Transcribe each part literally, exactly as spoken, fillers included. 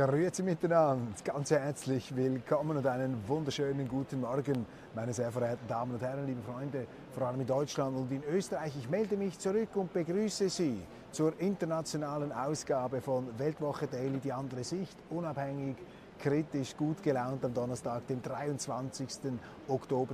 Grüezi miteinander, ganz herzlich willkommen und einen wunderschönen guten Morgen, meine sehr verehrten Damen und Herren, liebe Freunde, vor allem in Deutschland und in Österreich. Ich melde mich zurück und begrüße Sie zur internationalen Ausgabe von Weltwoche Daily, die andere Sicht, unabhängig, kritisch, gut gelaunt am Donnerstag, dem dreiundzwanzigsten Oktober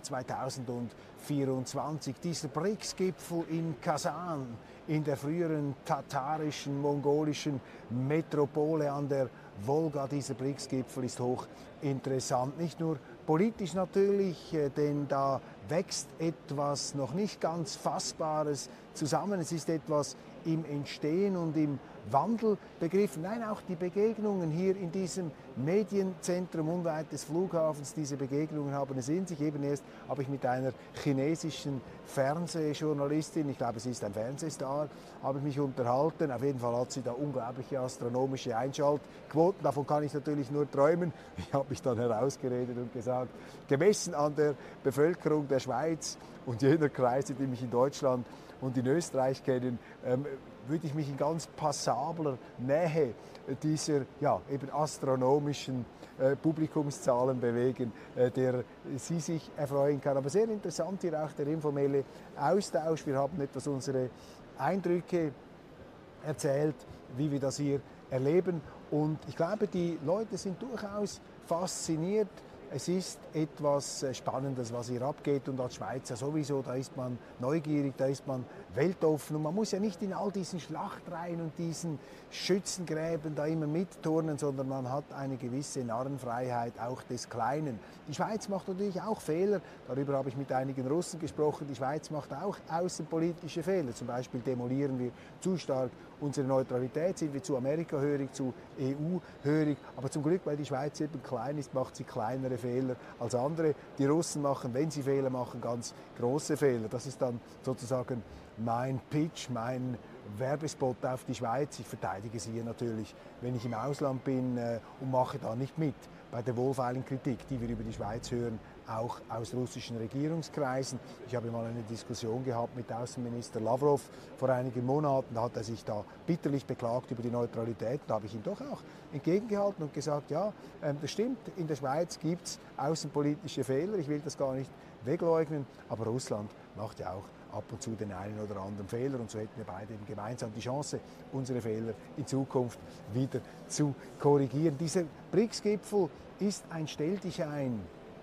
zweitausendvierundzwanzig. Dieser B R I C S-Gipfel in Kasan, in der früheren tatarischen, mongolischen Metropole an der Wolga. Dieser B R I C S-Gipfel ist hochinteressant, nicht nur politisch natürlich, denn da wächst etwas noch nicht ganz Fassbares zusammen. Es ist etwas im Entstehen und im Wandel begriffen. Nein, auch die Begegnungen hier in diesem Medienzentrum unweit des Flughafens, diese Begegnungen haben es in sich. Eben erst habe ich mit einer chinesischen Fernsehjournalistin, ich glaube, sie ist ein Fernsehstar, habe ich mich unterhalten. Auf jeden Fall hat sie da unglaubliche astronomische Einschaltquoten. Davon kann ich natürlich nur träumen. Ich habe mich dann herausgeredet und gesagt, gemessen an der Bevölkerung der Schweiz und jener Kreise, die mich in Deutschland und in Österreich kennen, ähm, würde ich mich in ganz passabler Nähe dieser ja, eben astronomischen äh, Publikumszahlen bewegen, äh, der Sie sich erfreuen kann. Aber sehr interessant hier auch der informelle Austausch. Wir haben etwas unsere Eindrücke erzählt, wie wir das hier erleben. Und ich glaube, die Leute sind durchaus fasziniert. Es ist etwas Spannendes, was hier abgeht, und als Schweizer sowieso, da ist man neugierig, da ist man weltoffen und man muss ja nicht in all diesen Schlachtreihen und diesen Schützengräben da immer mitturnen, sondern man hat eine gewisse Narrenfreiheit auch des Kleinen. Die Schweiz macht natürlich auch Fehler, darüber habe ich mit einigen Russen gesprochen, die Schweiz macht auch außenpolitische Fehler, zum Beispiel demolieren wir zu stark unsere Neutralität, sind wir zu Amerika-hörig, zu E U-hörig, aber zum Glück, weil die Schweiz eben klein ist, macht sie kleinere Fehler als andere. Die Russen machen, wenn sie Fehler machen, ganz große Fehler. Das ist dann sozusagen mein Pitch, mein Werbespot auf die Schweiz. Ich verteidige sie hier natürlich, wenn ich im Ausland bin, äh, und mache da nicht mit bei der wohlfeilen Kritik, die wir über die Schweiz hören, auch aus russischen Regierungskreisen. Ich habe mal eine Diskussion gehabt mit Außenminister Lavrov vor einigen Monaten, da hat er sich da bitterlich beklagt über die Neutralität. Da habe ich ihm doch auch entgegengehalten und gesagt, ja, äh, das stimmt, in der Schweiz gibt es außenpolitische Fehler, ich will das gar nicht wegleugnen, aber Russland macht ja auch ab und zu den einen oder anderen Fehler, und so hätten wir beide eben gemeinsam die Chance, unsere Fehler in Zukunft wieder zu korrigieren. Dieser B R I C S-Gipfel ist ein Stelldichein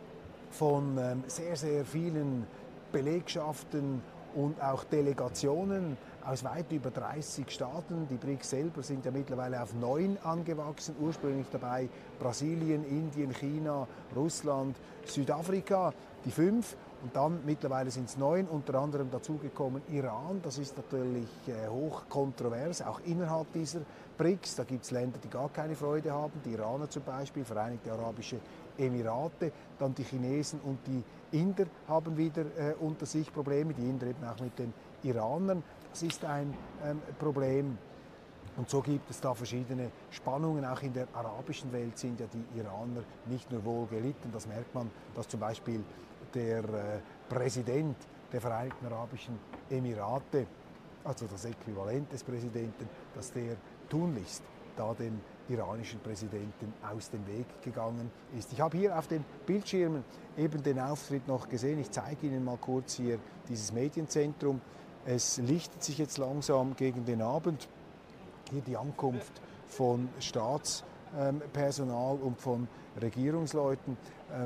von ähm, sehr, sehr vielen Belegschaften und auch Delegationen aus weit über dreißig Staaten. Die B R I C S selber sind ja mittlerweile auf neun angewachsen, ursprünglich dabei Brasilien, Indien, China, Russland, Südafrika, die fünf. Und dann mittlerweile sind es neun, unter anderem dazugekommen Iran. Das ist natürlich äh, hoch kontrovers, auch innerhalb dieser B R I C S. Da gibt es Länder, die gar keine Freude haben, die Iraner zum Beispiel, Vereinigte Arabische Emirate. Dann die Chinesen und die Inder haben wieder äh, unter sich Probleme, die Inder eben auch mit den Iranern. Das ist ein ähm, Problem. Und so gibt es da verschiedene Spannungen. Auch in der arabischen Welt sind ja die Iraner nicht nur wohl gelitten. Das merkt man, dass zum Beispiel der äh, Präsident der Vereinigten Arabischen Emirate, also das Äquivalent des Präsidenten, dass der tunlichst da dem iranischen Präsidenten aus dem Weg gegangen ist. Ich habe hier auf den Bildschirmen eben den Auftritt noch gesehen. Ich zeige Ihnen mal kurz hier dieses Medienzentrum. Es lichtet sich jetzt langsam gegen den Abend. Hier die Ankunft von Staatspersonal und von Regierungsleuten.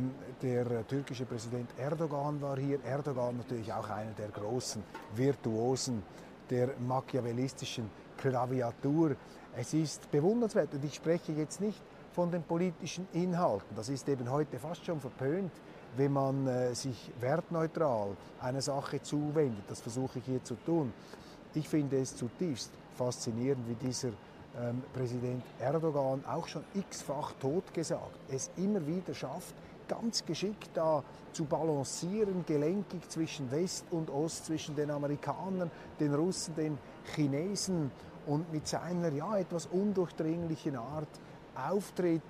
Der türkische Präsident Erdogan war hier. Erdogan natürlich auch einer der großen Virtuosen der machiavellistischen Klaviatur. Es ist bewundernswert, und ich spreche jetzt nicht von den politischen Inhalten. Das ist eben heute fast schon verpönt, wenn man äh, sich wertneutral einer Sache zuwendet. Das versuche ich hier zu tun. Ich finde es zutiefst faszinierend, wie dieser ähm, Präsident Erdogan, auch schon x-fach totgesagt, es immer wieder schafft, ganz geschickt da zu balancieren, gelenkig zwischen West und Ost, zwischen den Amerikanern, den Russen, den Chinesen, und mit seiner ja etwas undurchdringlichen Art auftritt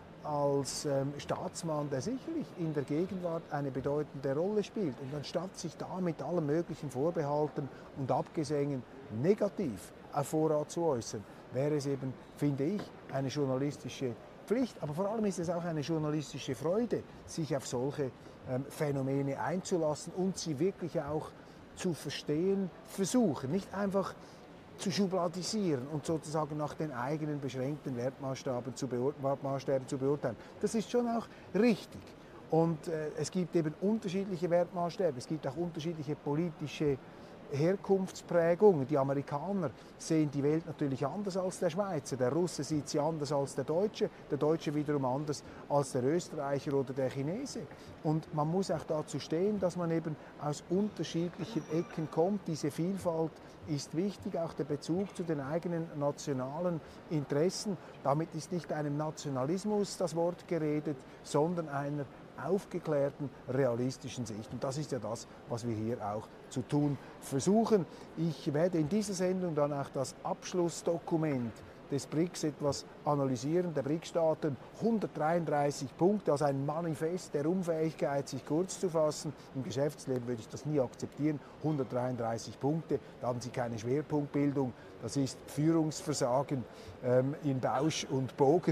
als ähm, Staatsmann, der sicherlich in der Gegenwart eine bedeutende Rolle spielt. Und anstatt sich da mit allen möglichen Vorbehalten und Abgesängen negativ auf Vorrat zu äußern, wäre es eben, finde ich, eine journalistische Pflicht, aber vor allem ist es auch eine journalistische Freude, sich auf solche ähm, Phänomene einzulassen und sie wirklich auch zu verstehen versuchen. Nicht einfach zu schubladisieren und sozusagen nach den eigenen beschränkten Wertmaßstäben zu, beur Wertmaßstäben zu beurteilen. Das ist schon auch richtig. Und äh, es gibt eben unterschiedliche Wertmaßstäbe, es gibt auch unterschiedliche politische Herkunftsprägungen. Die Amerikaner sehen die Welt natürlich anders als der Schweizer, der Russe sieht sie anders als der Deutsche, der Deutsche wiederum anders als der Österreicher oder der Chinese. Und man muss auch dazu stehen, dass man eben aus unterschiedlichen Ecken kommt. Diese Vielfalt ist wichtig, auch der Bezug zu den eigenen nationalen Interessen. Damit ist nicht einem Nationalismus das Wort geredet, sondern einer aufgeklärten, realistischen Sicht. Und das ist ja das, was wir hier auch zu tun versuchen. Ich werde in dieser Sendung dann auch das Abschlussdokument des B R I C S etwas analysieren, der B R I C-Staaten, hundertdreiunddreißig Punkte, also ein Manifest der Unfähigkeit, sich kurz zu fassen. Im Geschäftsleben würde ich das nie akzeptieren, hundertdreiunddreißig Punkte, da haben Sie keine Schwerpunktbildung, das ist Führungsversagen ähm, in Bausch und Bogen,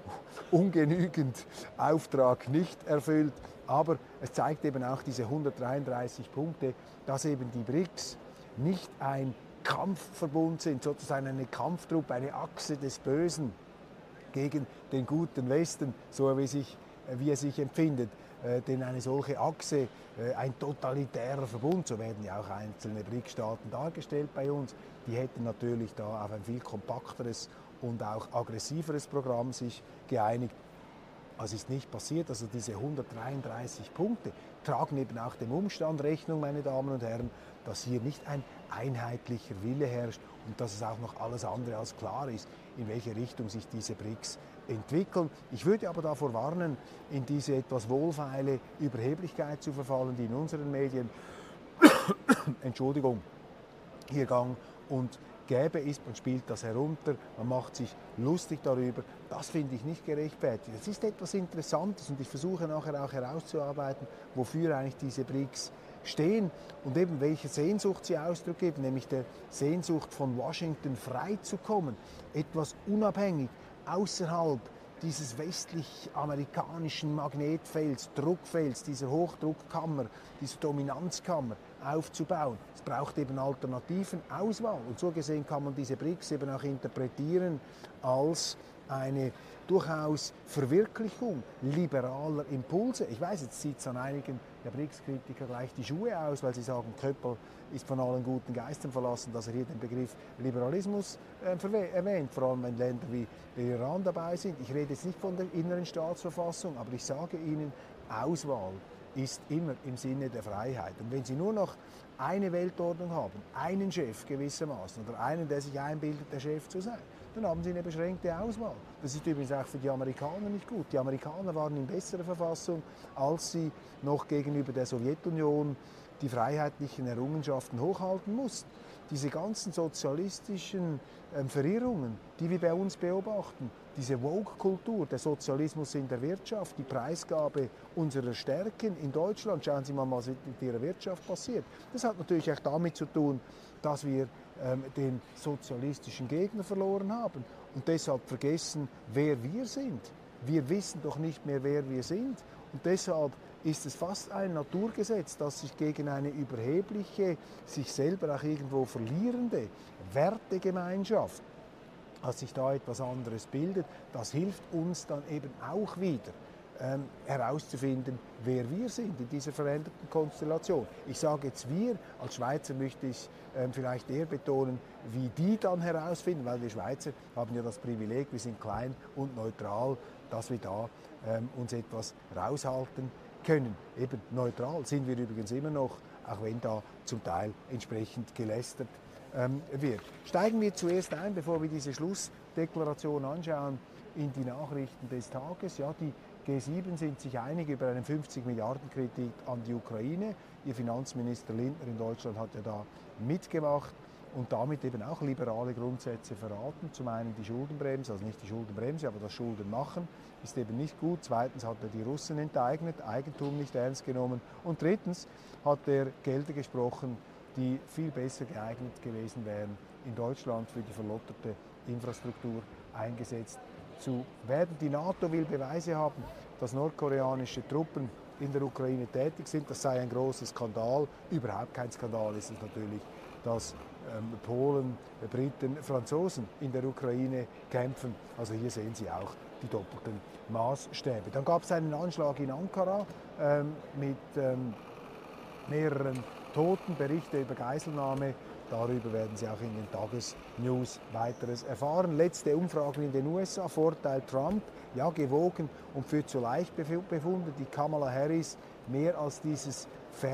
ungenügend, Auftrag nicht erfüllt, aber es zeigt eben auch diese hundertdreiunddreißig Punkte, dass eben die B R I C S nicht ein Kampfverbund sind, sozusagen eine Kampftruppe, eine Achse des Bösen gegen den guten Westen, so wie, sich, wie er sich empfindet. Äh, denn eine solche Achse, äh, ein totalitärer Verbund, so werden ja auch einzelne B R I C-Staaten dargestellt bei uns, die hätten natürlich da auf ein viel kompakteres und auch aggressiveres Programm sich geeinigt. Das ist nicht passiert, also diese hundertdreiunddreißig Punkte tragen eben auch dem Umstand Rechnung, meine Damen und Herren, dass hier nicht ein einheitlicher Wille herrscht und dass es auch noch alles andere als klar ist, in welche Richtung sich diese B R I C S entwickeln. Ich würde aber davor warnen, in diese etwas wohlfeile Überheblichkeit zu verfallen, die in unseren Medien Entschuldigung, hier gang und gäbe ist, man spielt das herunter, man macht sich lustig darüber. Das finde ich nicht gerechtfertigt. Es ist etwas Interessantes und ich versuche nachher auch herauszuarbeiten, wofür eigentlich diese B R I C S stehen und eben welche Sehnsucht sie Ausdruck geben, nämlich der Sehnsucht von Washington frei zu kommen, etwas unabhängig, außerhalb dieses westlich-amerikanischen Magnetfelds, Druckfelds, dieser Hochdruckkammer, dieser Dominanzkammer aufzubauen. Es braucht eben Alternativen, Auswahl. Und so gesehen kann man diese B R I C S eben auch interpretieren als eine durchaus Verwirklichung liberaler Impulse. Ich weiß, jetzt zieht es an einigen der B R I C S-Kritiker gleich die Schuhe aus, weil sie sagen, Köppel ist von allen guten Geistern verlassen, dass er hier den Begriff Liberalismus äh, erwähnt, vor allem wenn Länder wie der Iran dabei sind. Ich rede jetzt nicht von der inneren Staatsverfassung, aber ich sage Ihnen, Auswahl ist immer im Sinne der Freiheit. Und wenn Sie nur noch eine Weltordnung haben, einen Chef gewissermaßen oder einen, der sich einbildet, der Chef zu sein, dann haben Sie eine beschränkte Auswahl. Das ist übrigens auch für die Amerikaner nicht gut. Die Amerikaner waren in besserer Verfassung, als sie noch gegenüber der Sowjetunion die freiheitlichen Errungenschaften hochhalten mussten. Diese ganzen sozialistischen ähm, Verirrungen, die wir bei uns beobachten, diese Woke-Kultur, der Sozialismus in der Wirtschaft, die Preisgabe unserer Stärken in Deutschland, schauen Sie mal, was mit Ihrer Wirtschaft passiert. Das hat natürlich auch damit zu tun, dass wir ähm, den sozialistischen Gegner verloren haben und deshalb vergessen, wer wir sind. Wir wissen doch nicht mehr, wer wir sind. Und deshalb ist es fast ein Naturgesetz, dass sich gegen eine überhebliche, sich selber auch irgendwo verlierende Wertegemeinschaft, dass sich da etwas anderes bildet, das hilft uns dann eben auch wieder ähm, herauszufinden, wer wir sind in dieser veränderten Konstellation. Ich sage jetzt wir, als Schweizer möchte ich ähm, vielleicht eher betonen, wie die dann herausfinden, weil wir Schweizer haben ja das Privileg, wir sind klein und neutral, dass wir da ähm, uns etwas raushalten können. Eben neutral sind wir übrigens immer noch, auch wenn da zum Teil entsprechend gelästert ähm, wird. Steigen wir zuerst ein, bevor wir diese Schlussdeklaration anschauen, in die Nachrichten des Tages. Ja, die G sieben sind sich einig über einen fünfzig Milliarden Kredit an die Ukraine. Ihr Finanzminister Lindner in Deutschland hat ja da mitgemacht und damit eben auch liberale Grundsätze verraten. Zum einen die Schuldenbremse, also nicht die Schuldenbremse, aber das Schuldenmachen ist eben nicht gut. Zweitens hat er die Russen enteignet, Eigentum nicht ernst genommen. Und drittens hat er Gelder gesprochen, die viel besser geeignet gewesen wären, in Deutschland für die verlotterte Infrastruktur eingesetzt zu werden. Die NATO will Beweise haben, dass nordkoreanische Truppen in der Ukraine tätig sind. Das sei ein großer Skandal. Überhaupt kein Skandal ist es natürlich, dass ähm, Polen, Briten, Franzosen in der Ukraine kämpfen. Also hier sehen Sie auch die doppelten Maßstäbe. Dann gab es einen Anschlag in Ankara ähm, mit ähm, mehreren Toten, Berichte über Geiselnahme. Darüber werden Sie auch in den Tagesnews weiteres erfahren. Letzte Umfragen in den U S A, Vorteil Trump, ja gewogen und für zu leicht befunden. Die Kamala Harris, mehr als dieses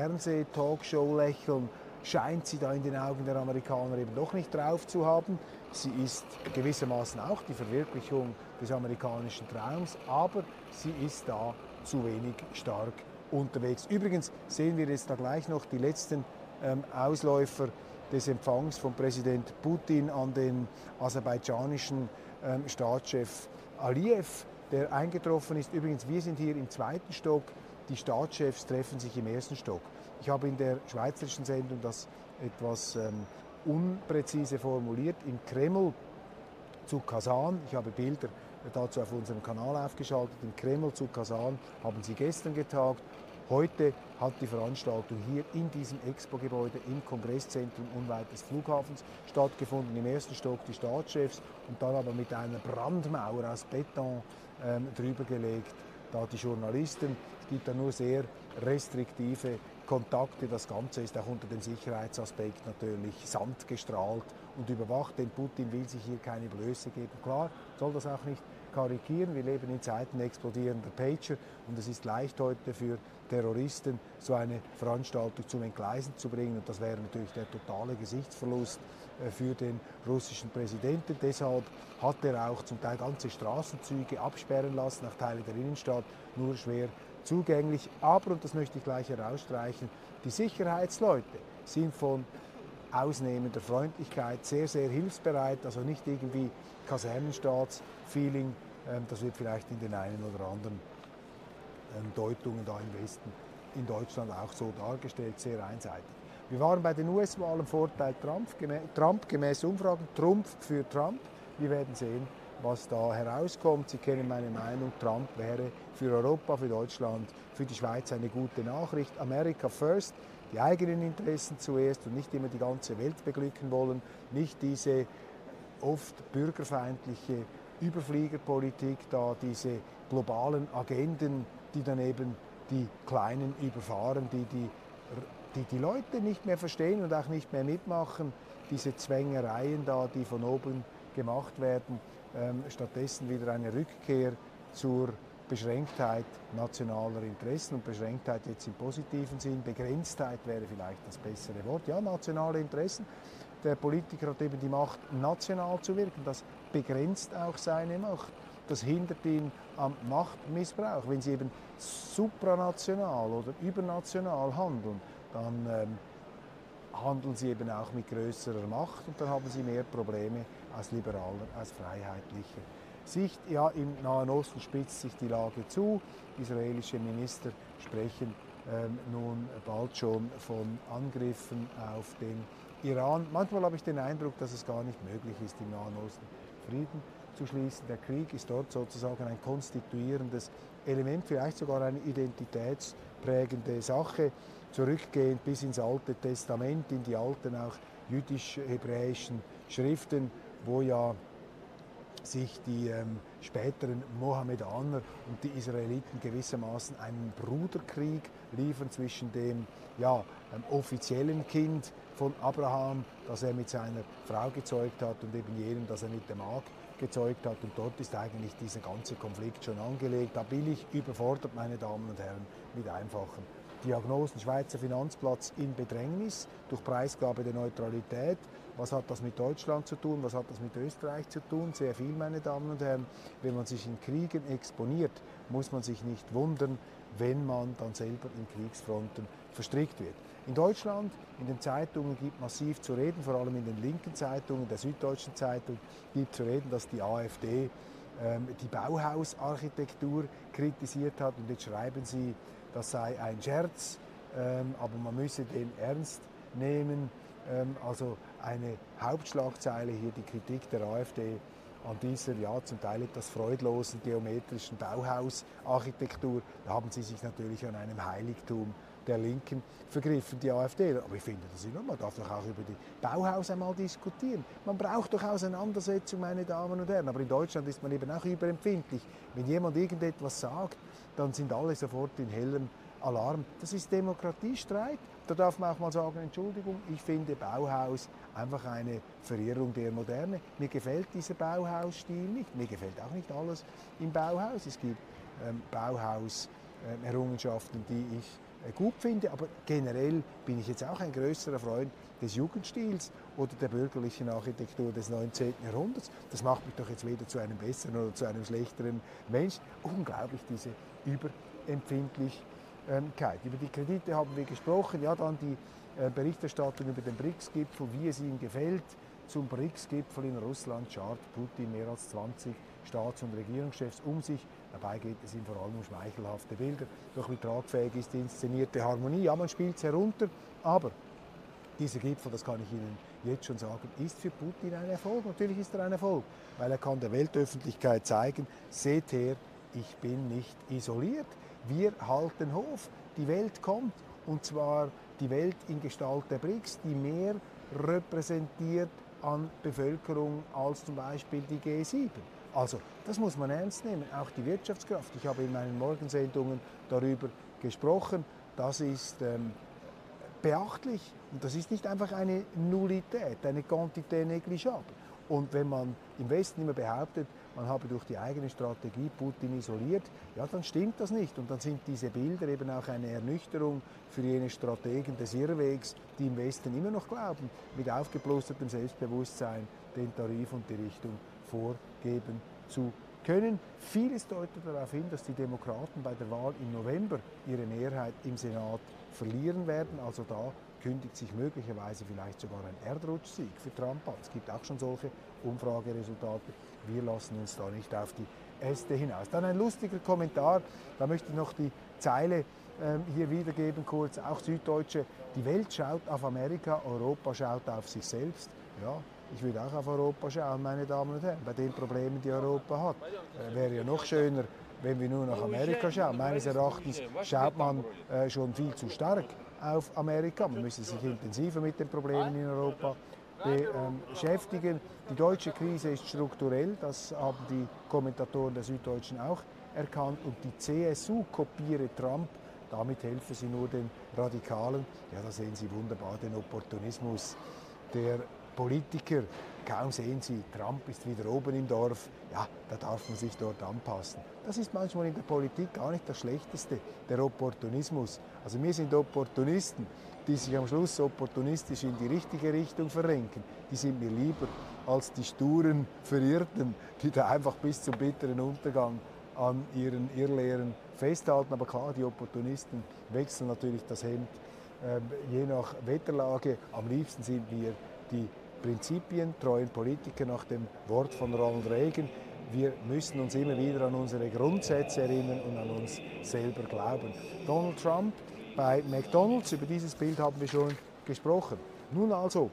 Fernseh-Talkshow-Lächeln, scheint sie da in den Augen der Amerikaner eben doch nicht drauf zu haben. Sie ist gewissermaßen auch die Verwirklichung des amerikanischen Traums, aber sie ist da zu wenig stark unterwegs. Übrigens sehen wir jetzt da gleich noch die letzten ähm, Ausläufer des Empfangs von Präsident Putin an den aserbaidschanischen ähm, Staatschef Aliyev, der eingetroffen ist. Übrigens, wir sind hier im zweiten Stock, die Staatschefs treffen sich im ersten Stock. Ich habe in der schweizerischen Sendung das etwas ähm, unpräzise formuliert. Im Kreml zu Kasan, ich habe Bilder dazu auf unserem Kanal aufgeschaltet, im Kreml zu Kasan haben sie gestern getagt. Heute hat die Veranstaltung hier in diesem Expo-Gebäude im Kongresszentrum unweit des Flughafens stattgefunden. Im ersten Stock die Staatschefs und dann aber mit einer Brandmauer aus Beton ähm, drüber gelegt, da die Journalisten. Es gibt da nur sehr restriktive Kontakte. Das Ganze ist auch unter dem Sicherheitsaspekt natürlich sandgestrahlt und überwacht, denn Putin will sich hier keine Blöße geben. Klar, soll das auch nicht karikieren. Wir leben in Zeiten explodierender Pager und es ist leicht heute für Terroristen, so eine Veranstaltung zum Entgleisen zu bringen. Und das wäre natürlich der totale Gesichtsverlust für den russischen Präsidenten. Deshalb hat er auch zum Teil ganze Straßenzüge absperren lassen, auch Teile der Innenstadt, nur schwer zugänglich. Aber, und das möchte ich gleich herausstreichen, die Sicherheitsleute sind von ausnehmender Freundlichkeit sehr, sehr hilfsbereit, also nicht irgendwie Kasernenstaatsfeeling. Das wird vielleicht in den einen oder anderen Deutungen da im Westen in Deutschland auch so dargestellt, sehr einseitig. Wir waren bei den U S-Wahlen Vorteil Trump, gemä Trump gemäß Umfragen, Trumpf für Trump. Wir werden sehen, was da herauskommt. Sie kennen meine Meinung, Trump wäre für Europa, für Deutschland, für die Schweiz eine gute Nachricht. America first, die eigenen Interessen zuerst und nicht immer die ganze Welt beglücken wollen, nicht diese oft bürgerfeindliche Überfliegerpolitik, da diese globalen Agenden, die dann eben die Kleinen überfahren, die die, die die Leute nicht mehr verstehen und auch nicht mehr mitmachen, diese Zwängereien da, die von oben gemacht werden, ähm, stattdessen wieder eine Rückkehr zur Beschränktheit nationaler Interessen und Beschränktheit jetzt im positiven Sinn, Begrenztheit wäre vielleicht das bessere Wort. Ja, nationale Interessen. Der Politiker hat eben die Macht, national zu wirken. Das begrenzt auch seine Macht. Das hindert ihn am Machtmissbrauch. Wenn Sie eben supranational oder übernational handeln, dann ähm, handeln Sie eben auch mit größerer Macht und dann haben Sie mehr Probleme aus liberaler, aus freiheitlicher Sicht. Ja, im Nahen Osten spitzt sich die Lage zu. Israelische Minister sprechen ähm, nun bald schon von Angriffen auf den Iran. Manchmal habe ich den Eindruck, dass es gar nicht möglich ist, im Nahen Osten Frieden zu schließen. Der Krieg ist dort sozusagen ein konstituierendes Element, vielleicht sogar eine identitätsprägende Sache, zurückgehend bis ins Alte Testament, in die alten auch jüdisch-hebräischen Schriften, wo ja sich die ähm, späteren Mohammedaner und die Israeliten gewissermaßen einen Bruderkrieg liefern zwischen dem ja, ähm, offiziellen Kind von Abraham, das er mit seiner Frau gezeugt hat, und eben jenem, das er mit der Magd gezeugt hat. Und dort ist eigentlich dieser ganze Konflikt schon angelegt. Da bin ich überfordert, meine Damen und Herren, mit einfachen Diagnosen. Schweizer Finanzplatz in Bedrängnis durch Preisgabe der Neutralität. Was hat das mit Deutschland zu tun? Was hat das mit Österreich zu tun? Sehr viel, meine Damen und Herren. Wenn man sich in Kriegen exponiert, muss man sich nicht wundern, wenn man dann selber in Kriegsfronten verstrickt wird. In Deutschland, in den Zeitungen gibt massiv zu reden, vor allem in den linken Zeitungen, der Süddeutschen Zeitung gibt zu reden, dass die AfD ähm, die Bauhausarchitektur kritisiert hat. Und jetzt schreiben sie, das sei ein Scherz, ähm, aber man müsse den ernst nehmen. Ähm, also eine Hauptschlagzeile hier, die Kritik der AfD an dieser ja zum Teil etwas freudlosen geometrischen Bauhausarchitektur. Da haben sie sich natürlich an einem Heiligtum der Linken vergriffen, die AfD. Aber ich finde das immer, man darf doch auch über die Bauhaus einmal diskutieren. Man braucht doch Auseinandersetzung, meine Damen und Herren. Aber in Deutschland ist man eben auch überempfindlich. Wenn jemand irgendetwas sagt, dann sind alle sofort in hellem Alarm. Das ist Demokratiestreit. Da darf man auch mal sagen, Entschuldigung, ich finde Bauhaus einfach eine Verirrung der Moderne. Mir gefällt dieser Bauhausstil nicht. Mir gefällt auch nicht alles im Bauhaus. Es gibt ähm, Bauhaus-Errungenschaften, die ich äh, gut finde. Aber generell bin ich jetzt auch ein größerer Freund des Jugendstils oder der bürgerlichen Architektur des neunzehnten Jahrhunderts. Das macht mich doch jetzt weder zu einem besseren oder zu einem schlechteren Mensch. Unglaublich, diese Überempfindlichkeit. Über die Kredite haben wir gesprochen, ja, dann die äh, Berichterstattung über den B R I C S-Gipfel, wie es ihm gefällt. Zum B R I C S-Gipfel in Russland schart Putin mehr als zwanzig Staats- und Regierungschefs um sich. Dabei geht es ihm vor allem um schmeichelhafte Bilder. Doch wie tragfähig ist die inszenierte Harmonie? Ja, man spielt es herunter, aber dieser Gipfel, das kann ich Ihnen jetzt schon sagen, ist für Putin ein Erfolg. Natürlich ist er ein Erfolg, weil er kann der Weltöffentlichkeit zeigen, seht her, ich bin nicht isoliert. Wir halten Hof. Die Welt kommt, und zwar die Welt in Gestalt der B R I C S, die mehr repräsentiert an Bevölkerung als zum Beispiel die G sieben. Also das muss man ernst nehmen, auch die Wirtschaftskraft. Ich habe in meinen Morgensendungen darüber gesprochen. Das ist ähm, beachtlich und das ist nicht einfach eine Nullität, eine Quantité négligeable. Und wenn man im Westen immer behauptet, man habe durch die eigene Strategie Putin isoliert, ja, dann stimmt das nicht. Und dann sind diese Bilder eben auch eine Ernüchterung für jene Strategen des Irrwegs, die im Westen immer noch glauben, mit aufgeblostertem Selbstbewusstsein den Tarif und die Richtung vorgeben zu können. Vieles deutet darauf hin, dass die Demokraten bei der Wahl im November ihre Mehrheit im Senat verlieren werden. Also da kündigt sich möglicherweise vielleicht sogar ein Erdrutschsieg für Trump an. Es gibt auch schon solche Umfrageresultate. Wir lassen uns da nicht auf die Äste hinaus. Dann ein lustiger Kommentar, da möchte ich noch die Zeile ähm, hier wiedergeben, kurz, auch Süddeutsche. Die Welt schaut auf Amerika, Europa schaut auf sich selbst. Ja, ich würde auch auf Europa schauen, meine Damen und Herren, bei den Problemen, die Europa hat. Äh, wäre ja noch schöner, wenn wir nur nach Amerika schauen. Meines Erachtens schaut man äh, schon viel zu stark auf Amerika. Man müsste sich intensiver mit den Problemen in Europa beschäftigen. Die deutsche Krise ist strukturell, das haben die Kommentatoren der Süddeutschen auch erkannt. Und die C S U kopiere Trump, damit helfen sie nur den Radikalen. Ja, da sehen Sie wunderbar den Opportunismus der Politiker. Kaum sehen Sie, Trump ist wieder oben im Dorf, ja, da darf man sich dort anpassen. Das ist manchmal in der Politik gar nicht das Schlechteste, der Opportunismus. Also wir sind Opportunisten, die sich am Schluss opportunistisch in die richtige Richtung verrenken. Die sind mir lieber als die sturen Verirrten, die da einfach bis zum bitteren Untergang an ihren Irrlehren festhalten. Aber klar, die Opportunisten wechseln natürlich das Hemd äh, je nach Wetterlage. Am liebsten sind wir die prinzipientreuen Politiker nach dem Wort von Ronald Reagan. Wir müssen uns immer wieder an unsere Grundsätze erinnern und an uns selber glauben. Donald Trump bei McDonald's, über dieses Bild haben wir schon gesprochen. Nun also,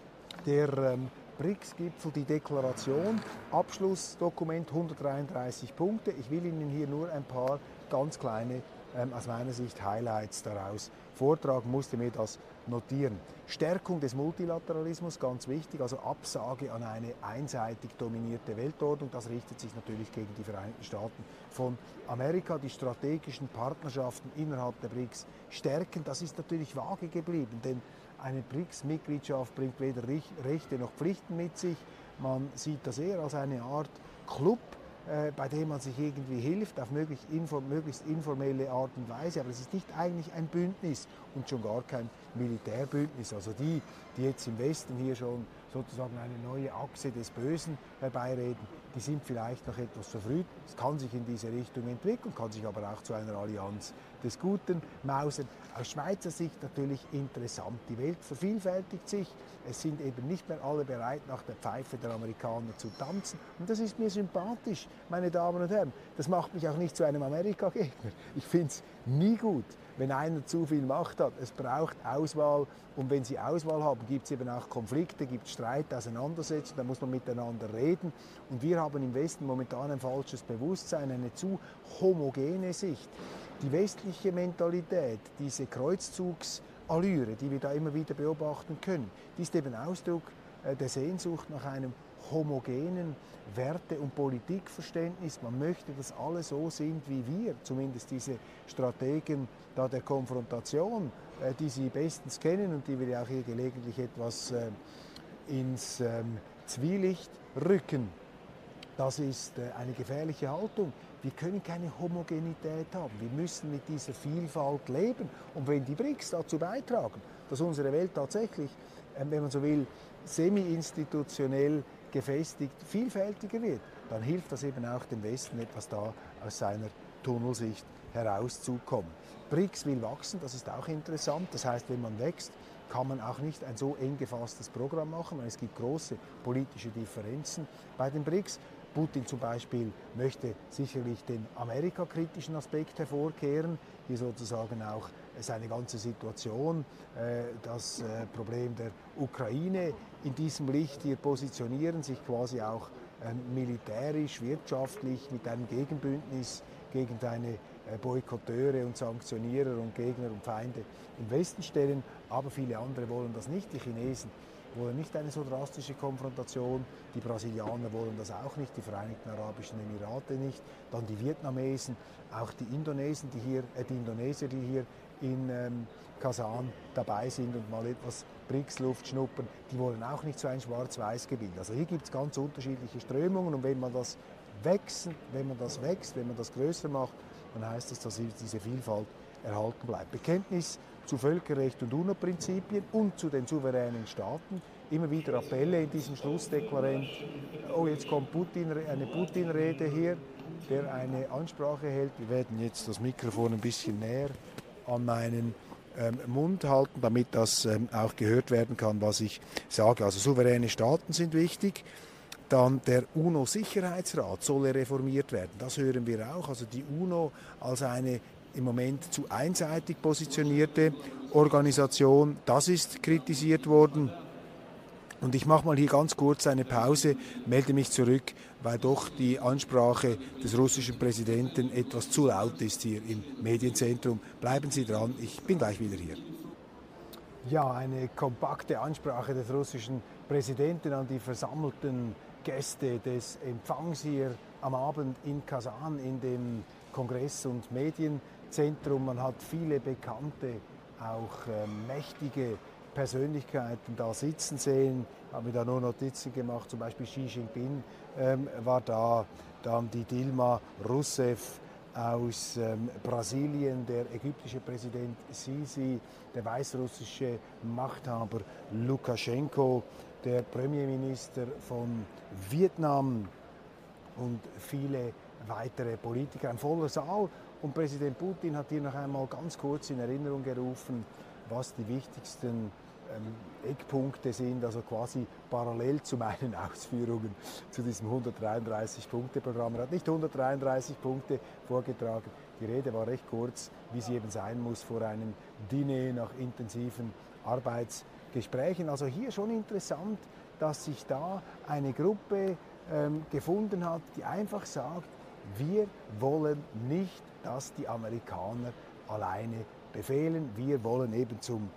der ähm, B R I C S-Gipfel, die Deklaration, Abschlussdokument, hundertdreiunddreißig Punkte. Ich will Ihnen hier nur ein paar ganz kleine, ähm, aus meiner Sicht, Highlights daraus vortragen, musste mir das notieren. Stärkung des Multilateralismus, ganz wichtig, also Absage an eine einseitig dominierte Weltordnung. Das richtet sich natürlich gegen die Vereinigten Staaten von Amerika. Die strategischen Partnerschaften innerhalb der B R I C S stärken, das ist natürlich vage geblieben, denn eine B R I C S-Mitgliedschaft bringt weder Rechte noch Pflichten mit sich. Man sieht das eher als eine Art Club, äh, bei dem man sich irgendwie hilft, auf möglichst, info, möglichst informelle Art und Weise. Aber es ist nicht eigentlich ein Bündnis und schon gar kein Militärbündnis. Also die, die jetzt im Westen hier schon sozusagen eine neue Achse des Bösen herbeireden, die sind vielleicht noch etwas verfrüht. Es kann sich in diese Richtung entwickeln, kann sich aber auch zu einer Allianz des Guten mausern. Aus Schweizer Sicht natürlich interessant. Die Welt vervielfältigt sich. Es sind eben nicht mehr alle bereit, nach der Pfeife der Amerikaner zu tanzen. Und das ist mir sympathisch, meine Damen und Herren. Das macht mich auch nicht zu einem Amerika-Gegner. Ich finde es nie gut, wenn einer zu viel Macht hat. Es braucht Auswahl und wenn Sie Auswahl haben, gibt es eben auch Konflikte, gibt es Streit, Auseinandersetzungen, da muss man miteinander reden. Und wir haben im Westen momentan ein falsches Bewusstsein, eine zu homogene Sicht. Die westliche Mentalität, diese Kreuzzugsallüre, die wir da immer wieder beobachten können, die ist eben Ausdruck der Sehnsucht nach einem homogenen Werte- und Politikverständnis. Man möchte, dass alle so sind wie wir, zumindest diese Strategen da der Konfrontation, äh, die Sie bestens kennen und die wir ja auch hier gelegentlich etwas äh, ins ähm, Zwielicht rücken. Das ist äh, eine gefährliche Haltung. Wir können keine Homogenität haben. Wir müssen mit dieser Vielfalt leben. Und wenn die B R I C S dazu beitragen, dass unsere Welt tatsächlich, äh, wenn man so will, semi-institutionell gefestigt, vielfältiger wird, dann hilft das eben auch dem Westen, etwas da aus seiner Tunnelsicht herauszukommen. B R I C S will wachsen, das ist auch interessant. Das heißt, wenn man wächst, kann man auch nicht ein so eng gefasstes Programm machen, weil es gibt große politische Differenzen bei den B R I C S. Putin zum Beispiel möchte sicherlich den amerikakritischen Aspekt hervorkehren, hier sozusagen auch seine ganze Situation, das Problem der Ukraine in diesem Licht hier positionieren, sich quasi auch militärisch, wirtschaftlich mit einem Gegenbündnis gegen seine Boykotteure und Sanktionierer und Gegner und Feinde im Westen stellen, aber viele andere wollen das nicht, die Chinesen wollen nicht eine so drastische Konfrontation, die Brasilianer wollen das auch nicht, die Vereinigten Arabischen Emirate nicht, dann die Vietnamesen, auch die Indonesen, die hier, äh, die Indonesier, die hier in ähm, Kasan dabei sind und mal etwas B R I C S-Luft schnuppern, die wollen auch nicht so ein Schwarz-Weiß-Gebild. Also hier gibt es ganz unterschiedliche Strömungen und wenn man das wächst, wenn man das wächst, wenn man das größer macht, dann heißt das, dass diese Vielfalt erhalten bleibt. Bekenntnis zu Völkerrecht und UNO-Prinzipien und zu den souveränen Staaten. Immer wieder Appelle in diesem Schlussdeklarent. Oh, jetzt kommt Putin, eine Putin-Rede hier, der eine Ansprache hält. Wir werden jetzt das Mikrofon ein bisschen näher an meinen ähm, Mund halten, damit das ähm, auch gehört werden kann, was ich sage. Also souveräne Staaten sind wichtig. Dann der UNO-Sicherheitsrat soll reformiert werden. Das hören wir auch. Also die UNO als eine im Moment zu einseitig positionierte Organisation, das ist kritisiert worden. Und ich mache mal hier ganz kurz eine Pause, melde mich zurück, weil doch die Ansprache des russischen Präsidenten etwas zu laut ist hier im Medienzentrum. Bleiben Sie dran, ich bin gleich wieder hier. Ja, eine kompakte Ansprache des russischen Präsidenten an die versammelten Gäste des Empfangs hier am Abend in Kasan, in dem Kongress- und Medienzentrum. Man hat viele bekannte, auch äh, mächtige Persönlichkeiten da sitzen sehen. Ich habe mir da nur Notizen gemacht, zum Beispiel Xi Jinping ähm, war da, dann die Dilma Rousseff aus ähm, Brasilien, der ägyptische Präsident Sisi, der weißrussische Machthaber Lukaschenko, der Premierminister von Vietnam und viele weitere Politiker. Ein voller Saal und Präsident Putin hat hier noch einmal ganz kurz in Erinnerung gerufen, was die wichtigsten ähm, Eckpunkte sind, also quasi parallel zu meinen Ausführungen zu diesem hundertdreiunddreißig-Punkte-Programm. Er hat nicht hundertdreiunddreißig Punkte vorgetragen, die Rede war recht kurz, wie sie eben sein muss vor einem Diner nach intensiven Arbeitsgesprächen. Also hier schon interessant, dass sich da eine Gruppe ähm, gefunden hat, die einfach sagt, wir wollen nicht, dass die Amerikaner alleine befehlen. Wir wollen eben zum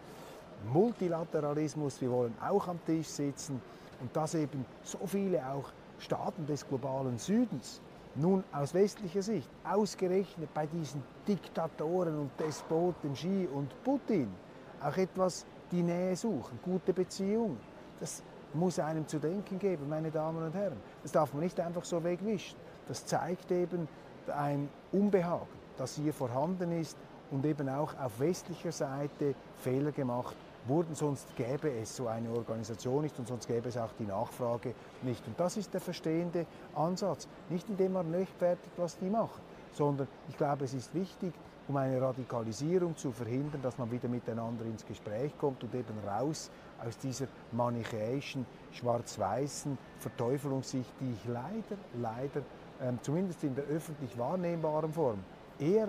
Multilateralismus, wir wollen auch am Tisch sitzen und dass eben so viele auch Staaten des globalen Südens nun aus westlicher Sicht ausgerechnet bei diesen Diktatoren und Despoten Xi und Putin auch etwas die Nähe suchen, gute Beziehungen. Das muss einem zu denken geben, meine Damen und Herren. Das darf man nicht einfach so wegwischen. Das zeigt eben ein Unbehagen, das hier vorhanden ist und eben auch auf westlicher Seite Fehler gemacht wurden, sonst gäbe es so eine Organisation nicht und sonst gäbe es auch die Nachfrage nicht. Und das ist der verstehende Ansatz. Nicht indem man rechtfertigt, was die machen, sondern ich glaube, es ist wichtig, um eine Radikalisierung zu verhindern, dass man wieder miteinander ins Gespräch kommt und eben raus aus dieser manichäischen, schwarz-weißen Verteufelungssicht, die ich leider, leider, ähm, zumindest in der öffentlich wahrnehmbaren Form, eher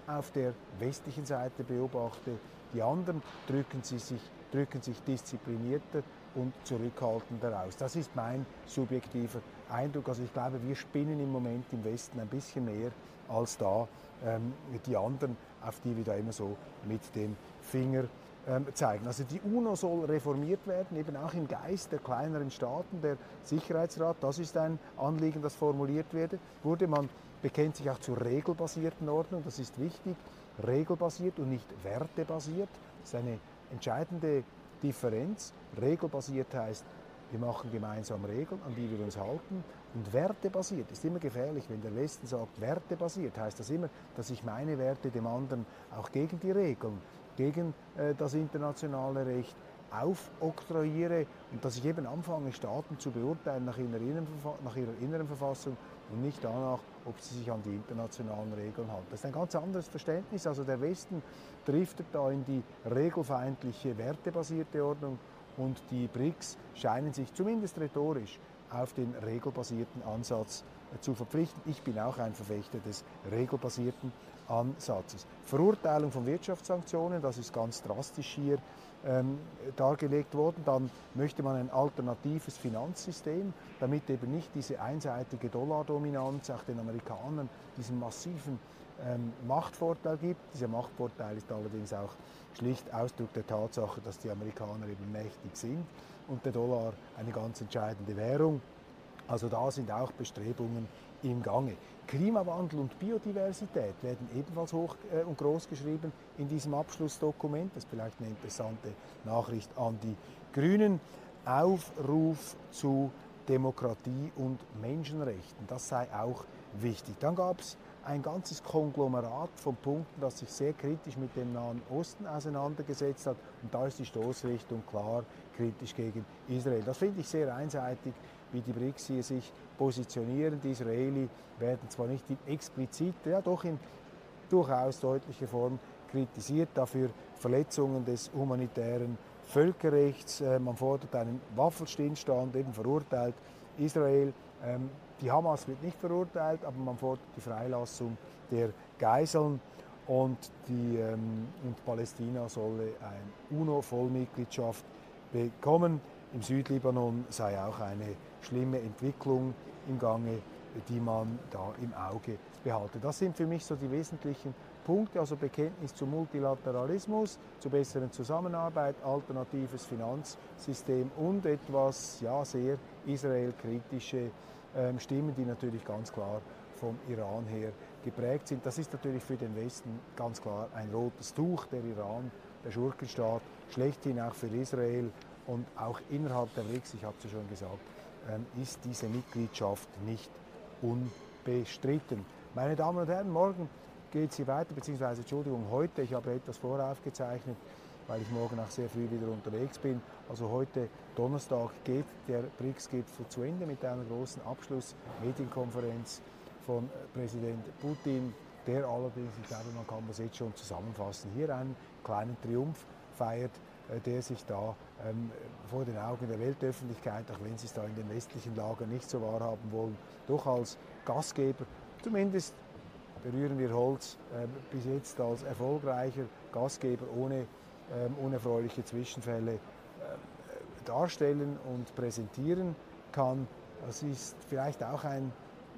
auf der westlichen Seite beobachte. Die anderen drücken, sie sich, drücken sich disziplinierter und zurückhaltender aus. Das ist mein subjektiver Eindruck. Also ich glaube, wir spinnen im Moment im Westen ein bisschen mehr als da ähm, die anderen, auf die wir da immer so mit dem Finger ähm, zeigen. Also die UNO soll reformiert werden, eben auch im Geist der kleineren Staaten. Der Sicherheitsrat, das ist ein Anliegen, das formuliert werde, wurde. Man bekennt sich auch zur regelbasierten Ordnung, das ist wichtig, regelbasiert und nicht wertebasiert. Das ist eine entscheidende Differenz. Regelbasiert heißt, wir machen gemeinsam Regeln, an die wir uns halten. Und wertebasiert ist immer gefährlich. Wenn der Westen sagt, wertebasiert, heißt das immer, dass ich meine Werte dem anderen auch gegen die Regeln, gegen äh, das internationale Recht aufoktroyiere und dass ich eben anfange, Staaten zu beurteilen nach ihrer, nach ihrer inneren Verfassung und nicht danach, ob sie sich an die internationalen Regeln halten. Das ist ein ganz anderes Verständnis. Also der Westen driftet da in die regelfeindliche, wertebasierte Ordnung und die B R I C S scheinen sich zumindest rhetorisch auf den regelbasierten Ansatz zu verpflichten. Ich bin auch ein Verfechter des regelbasierten Ansatzes. Verurteilung von Wirtschaftssanktionen, das ist ganz drastisch hier ähm, dargelegt worden. Dann möchte man ein alternatives Finanzsystem, damit eben nicht diese einseitige Dollardominanz auch den Amerikanern diesen massiven ähm, Machtvorteil gibt. Dieser Machtvorteil ist allerdings auch schlicht Ausdruck der Tatsache, dass die Amerikaner eben mächtig sind und der Dollar eine ganz entscheidende Währung. Also da sind auch Bestrebungen im Gange. Klimawandel und Biodiversität werden ebenfalls hoch äh, und groß geschrieben in diesem Abschlussdokument. Das ist vielleicht eine interessante Nachricht an die Grünen. Aufruf zu Demokratie und Menschenrechten, das sei auch wichtig. Dann gab es ein ganzes Konglomerat von Punkten, das sich sehr kritisch mit dem Nahen Osten auseinandergesetzt hat. Und da ist die Stoßrichtung klar kritisch gegen Israel. Das finde ich sehr einseitig, wie die B R I C S hier sich positionieren. Die Israeli werden zwar nicht in expliziter, ja doch in durchaus deutlicher Form kritisiert, dafür Verletzungen des humanitären Völkerrechts. Man fordert einen Waffenstillstand, eben verurteilt Israel. Die Hamas wird nicht verurteilt, aber man fordert die Freilassung der Geiseln und, die, ähm, und Palästina solle eine UNO-Vollmitgliedschaft bekommen. Im Südlibanon sei auch eine schlimme Entwicklung im Gange, die man da im Auge behalte. Das sind für mich so die wesentlichen Punkte, also Bekenntnis zum Multilateralismus, zur besseren Zusammenarbeit, alternatives Finanzsystem und etwas ja, sehr israelkritische ähm, Stimmen, die natürlich ganz klar vom Iran her geprägt sind. Das ist natürlich für den Westen ganz klar ein rotes Tuch, der Iran, der Schurkenstaat, schlechthin auch für Israel und auch innerhalb der B R I C S, ich habe es ja schon gesagt, ähm, ist diese Mitgliedschaft nicht unbestritten. Meine Damen und Herren, morgen geht es hier weiter, beziehungsweise Entschuldigung, heute, ich habe etwas voraufgezeichnet, weil ich morgen auch sehr früh wieder unterwegs bin. Also heute Donnerstag geht der B R I C S-Gipfel zu Ende mit einer großen Abschlussmedienkonferenz von Präsident Putin, der allerdings, ich glaube, man kann das jetzt schon zusammenfassen, hier einen kleinen Triumph feiert, der sich da ähm, vor den Augen der Weltöffentlichkeit, auch wenn sie es da in den westlichen Lagern nicht so wahrhaben wollen, doch als Gastgeber, zumindest berühren wir Holz, äh, bis jetzt als erfolgreicher Gastgeber ohne ähm, unerfreuliche Zwischenfälle äh, darstellen und präsentieren kann. Das ist vielleicht auch ein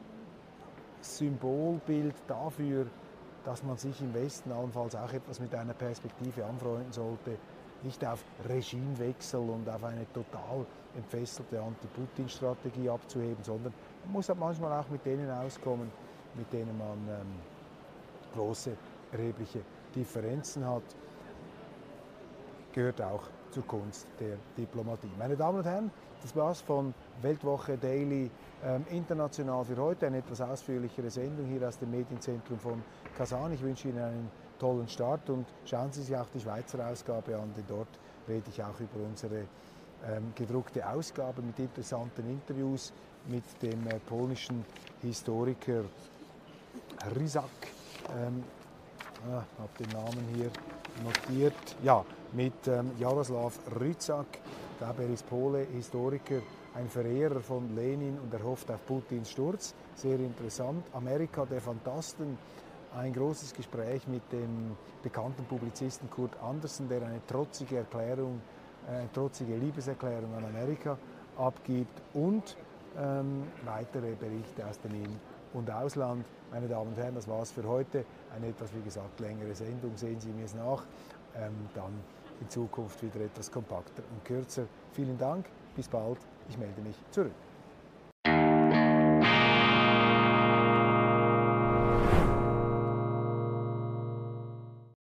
Symbolbild dafür, dass man sich im Westen allenfalls auch etwas mit einer Perspektive anfreunden sollte, nicht auf Regimewechsel und auf eine total entfesselte Anti-Putin-Strategie abzuheben, sondern man muss halt manchmal auch mit denen auskommen, mit denen man ähm, große, erhebliche Differenzen hat. Gehört auch zur Kunst der Diplomatie. Meine Damen und Herren, das war's von Weltwoche Daily ähm, International für heute. Eine etwas ausführlichere Sendung hier aus dem Medienzentrum von Kasan. Ich wünsche Ihnen einen tollen Start und schauen Sie sich auch die Schweizer Ausgabe an, denn dort rede ich auch über unsere ähm, gedruckte Ausgabe mit interessanten Interviews mit dem äh, polnischen Historiker Rysak. Ähm, ah, ich habe den Namen hier notiert. Ja, mit ähm, Jaroslav Rysak. Ich glaube, er ist Pole, Historiker, ein Verehrer von Lenin und er hofft auf Putins Sturz. Sehr interessant. Amerika der Phantasten. ein großes Gespräch mit dem bekannten Publizisten Kurt Andersen, der eine trotzige Erklärung, eine trotzige Liebeserklärung an Amerika abgibt und ähm, weitere Berichte aus dem In- und Ausland. Meine Damen und Herren, das war's für heute. Eine etwas, wie gesagt, längere Sendung, sehen Sie mir es nach. Ähm, dann in Zukunft wieder etwas kompakter und kürzer. Vielen Dank, bis bald, ich melde mich zurück.